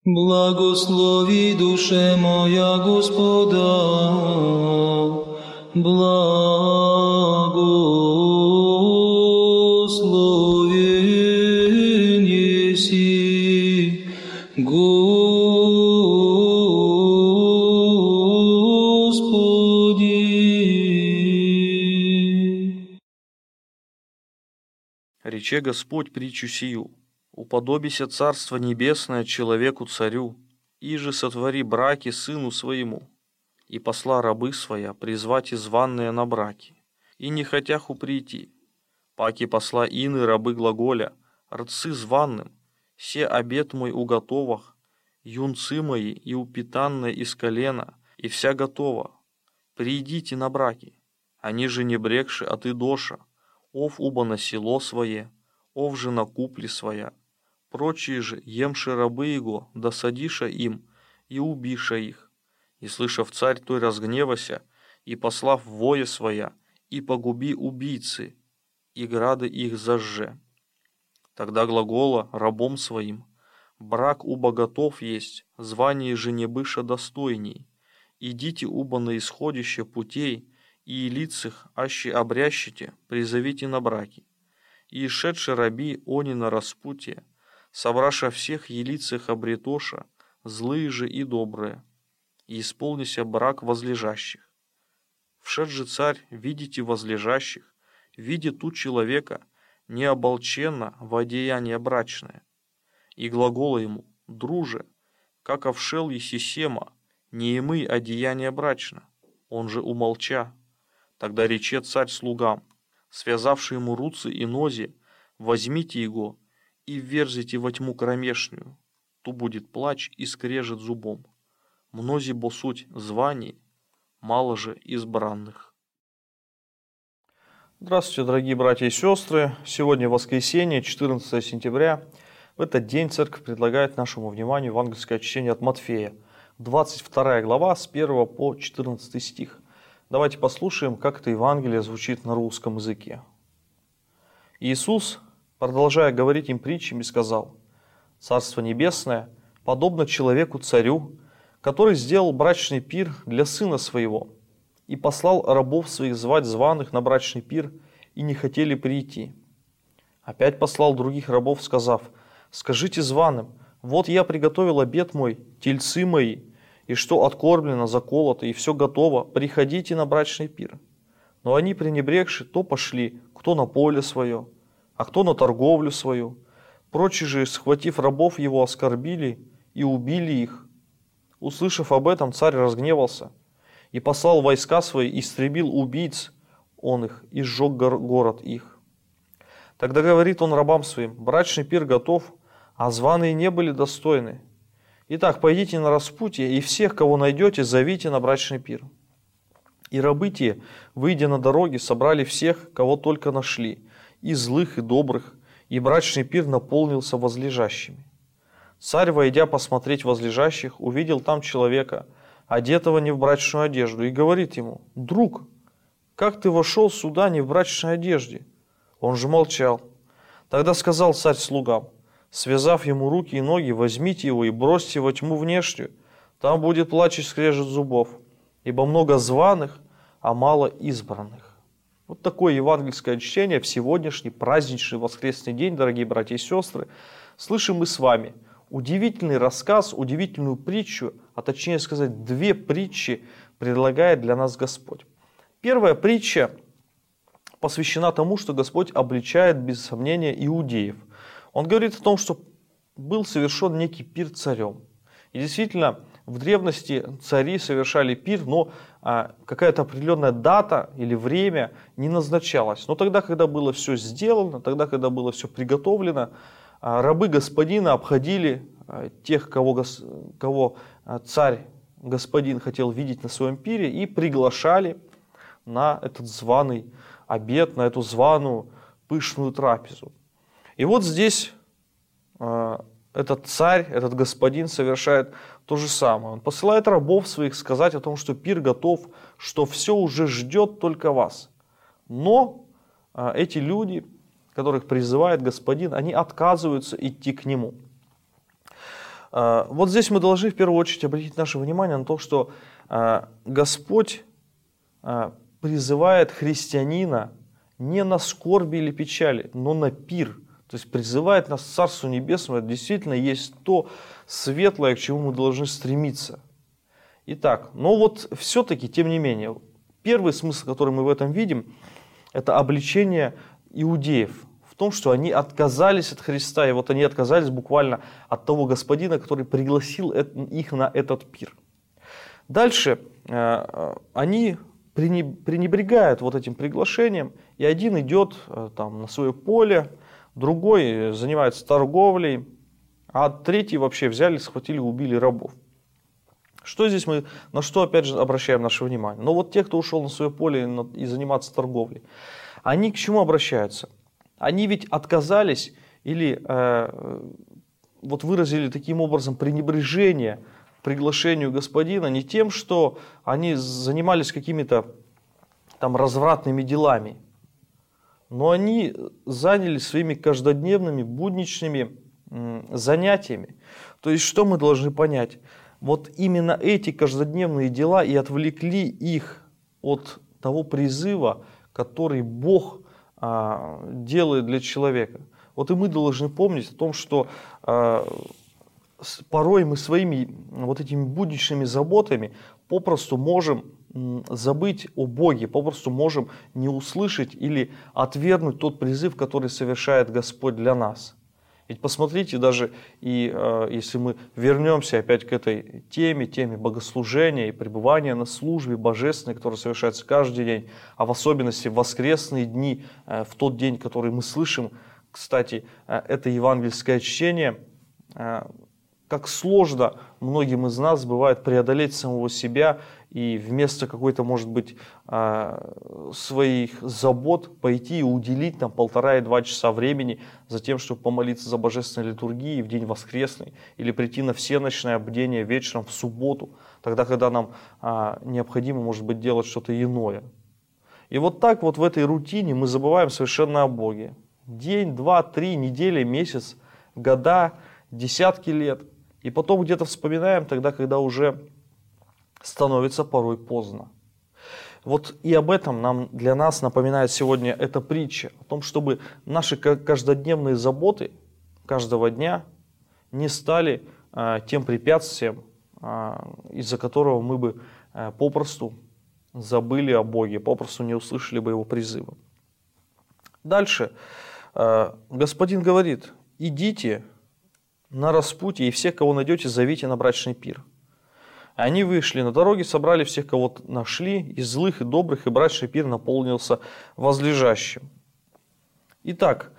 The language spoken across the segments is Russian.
Благослови, душе моя, Господа, благословен еси, Господи. Рече Господь притчу сию: уподобися Царство Небесное человеку-царю, иже сотвори браки сыну своему. И посла рабы своя призвать изванные на браки, и не хотяху прийти. Паки посла ины рабы глаголя: рцы званным, се обед мой уготовах, юнцы мои и упитанные из колена, и вся готова. Придите на браки. Они же не брекши от идоша, ов уба на село свое, ов же на купли своя. Прочие же, емши рабы его, досадиша им, и убиша их. И слышав царь той разгневася, и послав вое своя, и погуби убийцы, и грады их зажже. Тогда глагола рабом своим: брак уба готов есть, звание же не быша достойней. Идите уба на исходище путей, и лицах аще обрящите, призовите на браки. И шедши раби они на распутье, собраша всех елицах обретоша, злые же и добрые, и исполнися брак возлежащих. Вшед же царь, видите возлежащих, видит тут человека, не оболченно в одеяние брачное. И глагола ему: друже, как овшел еси сема, не имый одеяние брачно. Он же умолча. Тогда рече царь слугам, связавши ему руцы и нози: возьмите его и вверзите во тьму кромешную, ту будет плач и скрежет зубом. Мнози бо суть званий, мало же избранных. Здравствуйте, дорогие братья и сестры. Сегодня воскресенье, 14 сентября. В этот день церковь предлагает нашему вниманию евангельское чтение от Матфея, 22 глава, с 1 по 14 стих. Давайте послушаем, как это Евангелие звучит на русском языке. Иисус, продолжая говорить им притчами, сказал: «Царство Небесное подобно человеку-царю, который сделал брачный пир для сына своего, и послал рабов своих звать званых на брачный пир, и не хотели прийти. Опять послал других рабов, сказав: скажите званым: вот я приготовил обед мой, тельцы мои, и что откормлено, заколото, и все готово, приходите на брачный пир. Но они, пренебрегши, то пошли, кто на поле свое, а кто на торговлю свою. Прочие же, схватив рабов его, оскорбили и убили их. Услышав об этом, царь разгневался и послал войска свои, истребил убийц он их и сжег город их. Тогда говорит он рабам своим: брачный пир готов, а званые не были достойны. Итак, пойдите на распутье, и всех, кого найдете, зовите на брачный пир. И рабы те, выйдя на дороги, собрали всех, кого только нашли, и злых, и добрых, и брачный пир наполнился возлежащими. Царь, войдя посмотреть возлежащих, увидел там человека, одетого не в брачную одежду, и говорит ему: друг, как ты вошел сюда не в брачной одежде? Он же молчал. Тогда сказал царь слугам: связав ему руки и ноги, возьмите его и бросьте во тьму внешнюю, там будет плач и скрежет зубов, ибо много званых, а мало избранных». Вот такое евангельское чтение в сегодняшний праздничный воскресный день, дорогие братья и сестры. Слышим мы с вами удивительный рассказ, удивительную притчу, а точнее сказать, две притчи предлагает для нас Господь. Первая притча посвящена тому, что Господь обличает, без сомнения, иудеев. Он говорит о том, что был совершен некий пир царем. И действительно, в древности цари совершали пир, но какая-то определенная дата или время не назначалась. Но тогда, когда было все сделано, тогда, когда было все приготовлено, рабы господина обходили тех, кого царь господин хотел видеть на своем пире, и приглашали на этот званый обед, на эту званую пышную трапезу. И вот здесь этот царь, этот господин совершает то же самое. Он посылает рабов своих сказать о том, что пир готов, что все уже ждет только вас. Но эти люди, которых призывает господин, они отказываются идти к нему. Вот здесь мы должны в первую очередь обратить наше внимание на то, что Господь призывает христианина не на скорби или печали, но на пир. То есть призывает нас к Царству Небесному. Это действительно есть то светлое, к чему мы должны стремиться. Итак, но вот все-таки, тем не менее, первый смысл, который мы в этом видим, это обличение иудеев в том, что они отказались от Христа, и вот они отказались буквально от того Господина, который пригласил их на этот пир. Дальше они пренебрегают вот этим приглашением, и один идет там на свое поле, другой занимается торговлей, а третий вообще взяли, схватили, убили рабов. Что здесь мы, на что опять же обращаем наше внимание? Но вот те, кто ушел на свое поле и заниматься торговлей, они к чему обращаются? Они ведь отказались или вот выразили таким образом пренебрежение приглашению Господина не тем, что они занимались какими-то там развратными делами, но они занялись своими каждодневными, будничными занятиями. То есть, что мы должны понять? Вот именно эти каждодневные дела и отвлекли их от того призыва, который Бог делает для человека. Вот и мы должны помнить о том, что порой мы своими вот этими будничными заботами попросту можем забыть о Боге, попросту можем не услышать или отвергнуть тот призыв, который совершает Господь для нас. Ведь посмотрите, даже и если мы вернемся опять к этой теме богослужения и пребывания на службе божественной, которая совершается каждый день, а в особенности в воскресные дни, в тот день, который мы слышим, кстати, это евангельское чтение, как сложно многим из нас бывает преодолеть самого себя и вместо какой-то, может быть, своих забот пойти и уделить там 1,5 и 2 часа времени за тем, чтобы помолиться за божественной литургией в день воскресный или прийти на всеночное бдение вечером в субботу, тогда, когда нам необходимо, может быть, делать что-то иное. И вот так вот в этой рутине мы забываем совершенно о Боге. День, 2, 3, недели, месяц, года, десятки лет. И потом где-то вспоминаем тогда, когда уже становится порой поздно. Вот и об этом для нас напоминает сегодня эта притча. О том, чтобы наши каждодневные заботы каждого дня не стали тем препятствием, из-за которого мы бы попросту забыли о Боге, попросту не услышали бы Его призыва. Дальше Господин говорит: идите на распутье, и всех, кого найдете, зовите на брачный пир. Они вышли на дороге, собрали всех, кого нашли, и злых, и добрых, и брачный пир наполнился возлежащим. Итак,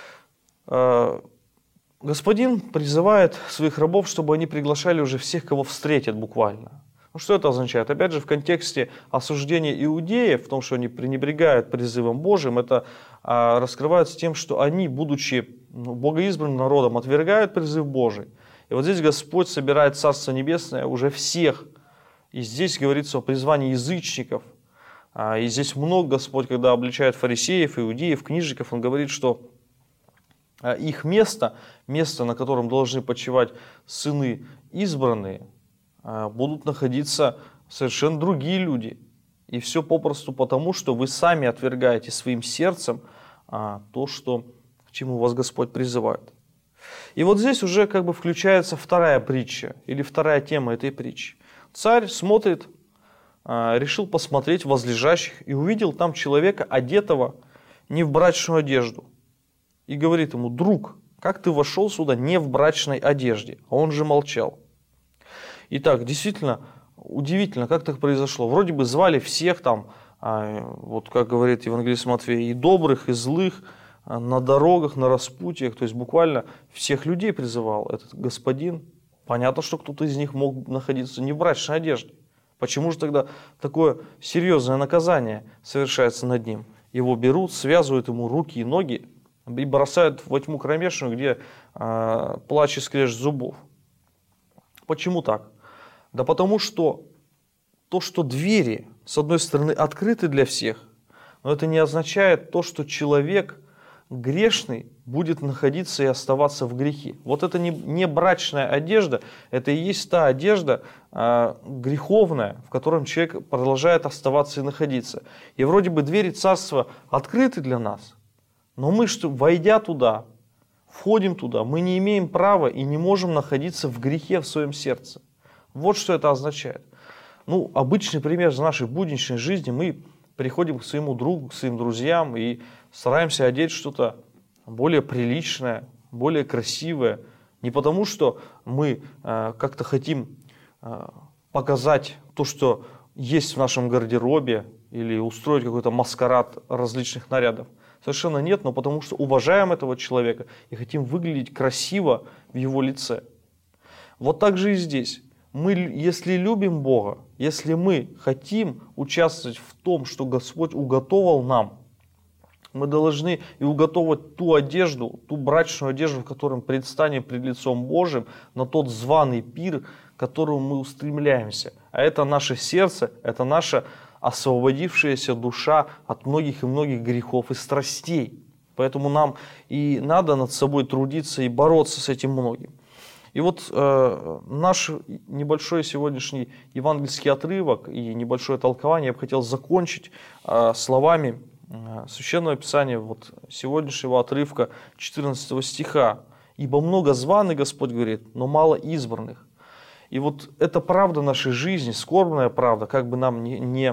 Господин призывает своих рабов, чтобы они приглашали уже всех, кого встретят буквально. Ну, что это означает? Опять же, в контексте осуждения иудеев, в том, что они пренебрегают призывом Божьим, это раскрывается тем, что они, будучи богоизбранным народом, отвергают призыв Божий. И вот здесь Господь собирает Царство Небесное уже всех. И здесь говорится о призвании язычников. И здесь много Господь, когда обличает фарисеев, иудеев, книжников, Он говорит, что их место, на котором должны почивать сыны избранные, будут находиться совершенно другие люди. И все попросту потому, что вы сами отвергаете своим сердцем то, к чему вас Господь призывает. И вот здесь уже как бы включается вторая притча, или вторая тема этой притчи. Царь смотрит, решил посмотреть возлежащих, и увидел там человека, одетого не в брачную одежду. И говорит ему: друг, как ты вошел сюда не в брачной одежде? А он же молчал. Итак, действительно, удивительно, как так произошло. Вроде бы звали всех там, вот как говорит евангелист Матфей, и добрых, и злых, на дорогах, на распутьях, то есть буквально всех людей призывал этот господин. Понятно, что кто-то из них мог находиться не в брачной одежде. Почему же тогда такое серьезное наказание совершается над ним? Его берут, связывают ему руки и ноги и бросают во тьму кромешную, где плач и скрежет зубов. Почему так? Да потому что то, что двери, с одной стороны, открыты для всех, но это не означает то, что человек грешный будет находиться и оставаться в грехе. Вот это не брачная одежда, это и есть та одежда греховная, в котором человек продолжает оставаться и находиться. И вроде бы двери царства открыты для нас, но мы, войдя туда, входим туда, мы не имеем права и не можем находиться в грехе в своем сердце. Вот что это означает. Обычный пример из нашей будничной жизни: мы приходим к своему другу, к своим друзьям и стараемся одеть что-то более приличное, более красивое. Не потому, что мы как-то хотим показать то, что есть в нашем гардеробе, или устроить какой-то маскарад различных нарядов. Совершенно нет, но потому что уважаем этого человека и хотим выглядеть красиво в его лице. Вот так же и здесь. Мы, если любим Бога, если мы хотим участвовать в том, что Господь уготовал нам, мы должны и уготовать ту одежду, ту брачную одежду, в которой мы предстанем пред лицом Божьим, на тот званый пир, к которому мы устремляемся. А это наше сердце, это наша освободившаяся душа от многих и многих грехов и страстей. Поэтому нам и надо над собой трудиться и бороться с этим многим. И вот наш небольшой сегодняшний евангельский отрывок и небольшое толкование я бы хотел закончить словами Священного Писания, сегодняшнего отрывка 14 стиха. «Ибо много званых, Господь говорит, но мало избранных». И это правда нашей жизни, скорбная правда, как бы нам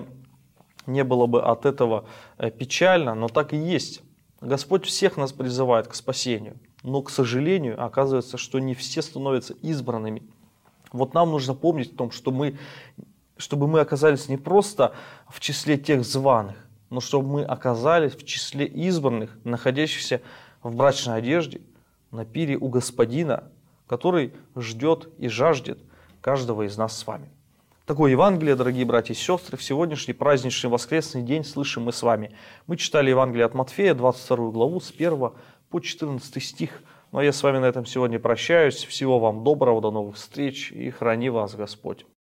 не было бы от этого печально, но так и есть. Господь всех нас призывает к спасению. Но, к сожалению, оказывается, что не все становятся избранными. Нам нужно помнить о том, чтобы мы оказались не просто в числе тех званых, но чтобы мы оказались в числе избранных, находящихся в брачной одежде, на пире у Господина, который ждет и жаждет каждого из нас с вами. Такое Евангелие, дорогие братья и сестры, в сегодняшний праздничный воскресный день слышим мы с вами. Мы читали Евангелие от Матфея, 22 главу, с 1 по 14 стих. Ну а я с вами на этом сегодня прощаюсь. Всего вам доброго, до новых встреч и храни вас Господь.